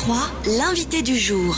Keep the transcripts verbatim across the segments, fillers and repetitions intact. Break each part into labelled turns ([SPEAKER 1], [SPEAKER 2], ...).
[SPEAKER 1] trois, l'invité du jour.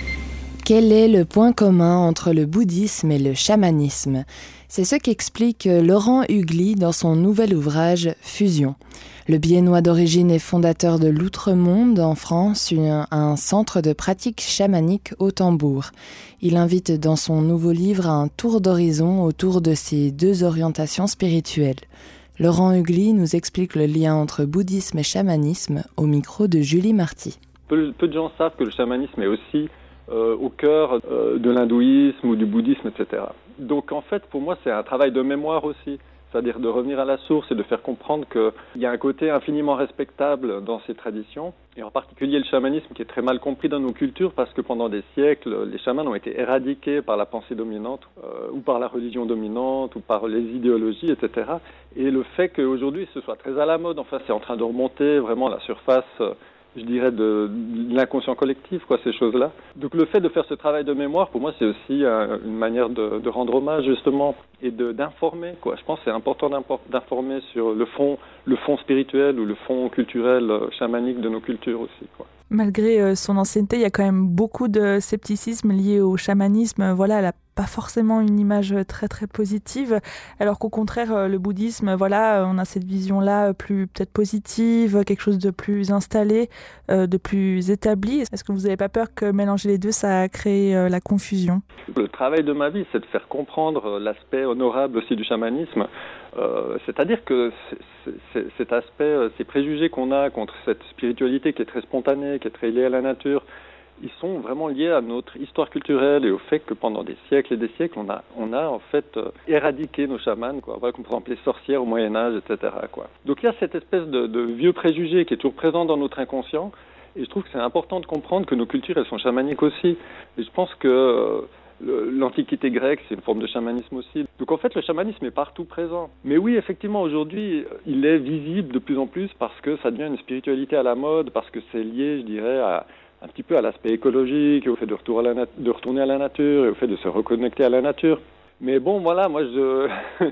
[SPEAKER 2] Quel est le point commun entre le bouddhisme et le chamanisme ? C'est ce qu'explique Laurent Hugli dans son nouvel ouvrage « Fusion ». Le Biennois d'origine est fondateur de l'Outremonde en France, un, un centre de pratique chamanique au tambour. Il invite dans son nouveau livre un tour d'horizon autour de ces deux orientations spirituelles. Laurent Hugli nous explique le lien entre bouddhisme et chamanisme au micro de Julie Marty.
[SPEAKER 3] Peu, peu de gens savent que le chamanisme est aussi euh, au cœur euh, de l'hindouisme ou du bouddhisme, et cetera. Donc en fait, pour moi, c'est un travail de mémoire aussi. C'est-à-dire de revenir à la source et de faire comprendre qu'il y a un côté infiniment respectable dans ces traditions, et en particulier le chamanisme qui est très mal compris dans nos cultures parce que pendant des siècles, les chamans ont été éradiqués par la pensée dominante, euh, ou par la religion dominante, ou par les idéologies, et cetera. Et le fait qu'aujourd'hui ce soit très à la mode, enfin c'est en train de remonter vraiment à la surface, euh, je dirais, de, de l'inconscient collectif, quoi, ces choses-là. Donc le fait de faire ce travail de mémoire, pour moi, c'est aussi un, une manière de, de rendre hommage, justement, et de, d'informer, quoi. Je pense que c'est important d'informer sur le fond, le fond spirituel ou le fond culturel, euh, chamanique de nos cultures aussi, quoi.
[SPEAKER 4] Malgré son ancienneté, il y a quand même beaucoup de scepticisme lié au chamanisme. Voilà, elle n'a pas forcément une image très très positive, alors qu'au contraire, le bouddhisme, voilà, on a cette vision-là plus peut-être positive, quelque chose de plus installé, de plus établi. Est-ce que vous n'avez pas peur que mélanger les deux, ça a créé la confusion ?
[SPEAKER 3] Le travail de ma vie, c'est de faire comprendre l'aspect honorable aussi du chamanisme. Euh, c'est-à-dire que c'est, c'est, c'est, cet aspect, ces préjugés qu'on a contre cette spiritualité qui est très spontanée, qui est très liée à la nature, ils sont vraiment liés à notre histoire culturelle et au fait que pendant des siècles et des siècles, on a, on a en fait euh, éradiqué nos chamans, quoi. Voilà, comme par exemple les sorcières au Moyen-Âge, et cetera, quoi. Donc il y a cette espèce de, de vieux préjugé qui est toujours présent dans notre inconscient, et je trouve que c'est important de comprendre que nos cultures, elles sont chamaniques aussi. Et je pense que euh, l'Antiquité grecque, c'est une forme de chamanisme aussi. Donc en fait, le chamanisme est partout présent. Mais oui, effectivement, aujourd'hui, il est visible de plus en plus parce que ça devient une spiritualité à la mode, parce que c'est lié, je dirais, à, un petit peu à l'aspect écologique, au fait de, retour à la nat- de retourner à la nature, et au fait de se reconnecter à la nature. Mais bon, voilà, moi, je...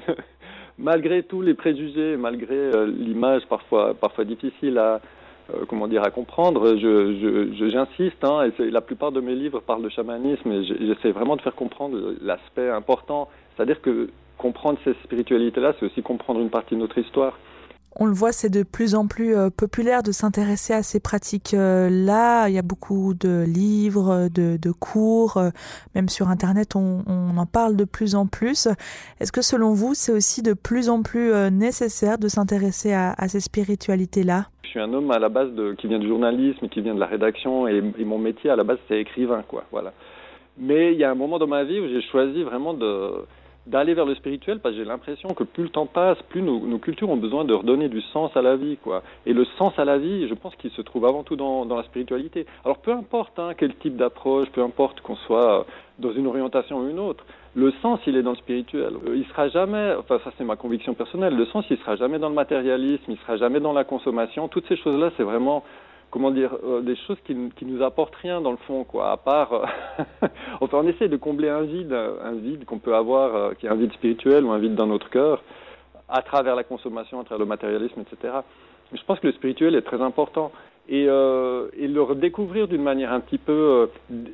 [SPEAKER 3] malgré tous les préjugés, malgré euh, l'image parfois, parfois difficile à... Euh, comment dire, à comprendre, je, je, je, j'insiste, hein, et c'est, la plupart de mes livres parlent de chamanisme, et j'essaie vraiment de faire comprendre l'aspect important, c'est-à-dire que comprendre ces spiritualités-là, c'est aussi comprendre une partie de notre histoire.
[SPEAKER 4] On le voit, c'est de plus en plus euh, populaire de s'intéresser à ces pratiques-là. Il y a beaucoup de livres, de, de cours, euh, même sur Internet, on, on en parle de plus en plus. Est-ce que selon vous, c'est aussi de plus en plus euh, nécessaire de s'intéresser à, à ces spiritualités-là ?
[SPEAKER 3] Je suis un homme à la base de, qui vient du journalisme, qui vient de la rédaction, et, et mon métier à la base c'est écrivain, quoi. Voilà. Mais il y a un moment dans ma vie où j'ai choisi vraiment de... d'aller vers le spirituel parce que j'ai l'impression que plus le temps passe, plus nos, nos cultures ont besoin de redonner du sens à la vie, quoi. Et le sens à la vie, je pense qu'il se trouve avant tout dans, dans la spiritualité. Alors peu importe hein, quel type d'approche, peu importe qu'on soit dans une orientation ou une autre, le sens il est dans le spirituel. Il sera jamais, enfin ça c'est ma conviction personnelle, le sens il sera jamais dans le matérialisme, il sera jamais dans la consommation. Toutes ces choses-là c'est vraiment... comment dire, euh, des choses qui, qui nous apportent rien dans le fond, quoi, à part, euh, enfin on essaie de combler un vide, un vide qu'on peut avoir, euh, qui est un vide spirituel ou un vide dans notre cœur, à travers la consommation, à travers le matérialisme, et cetera. Mais je pense que le spirituel est très important, et, euh, et le redécouvrir d'une manière un petit peu euh,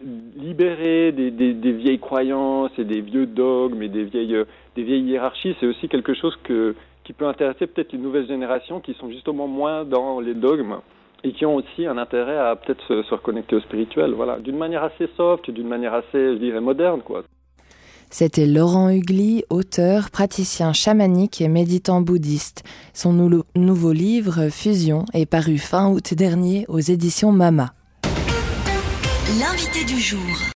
[SPEAKER 3] libérée des, des, des vieilles croyances et des vieux dogmes et des vieilles, euh, des vieilles hiérarchies, c'est aussi quelque chose que, qui peut intéresser peut-être les nouvelles générations qui sont justement moins dans les dogmes, et qui ont aussi un intérêt à peut-être se, se reconnecter au spirituel, voilà, d'une manière assez soft, d'une manière assez, je dirais, moderne, quoi.
[SPEAKER 2] C'était Laurent Hugli, auteur, praticien chamanique et méditant bouddhiste. Son nou- nouveau livre, Fusion, est paru fin août dernier aux éditions Mama.
[SPEAKER 1] L'invité du jour.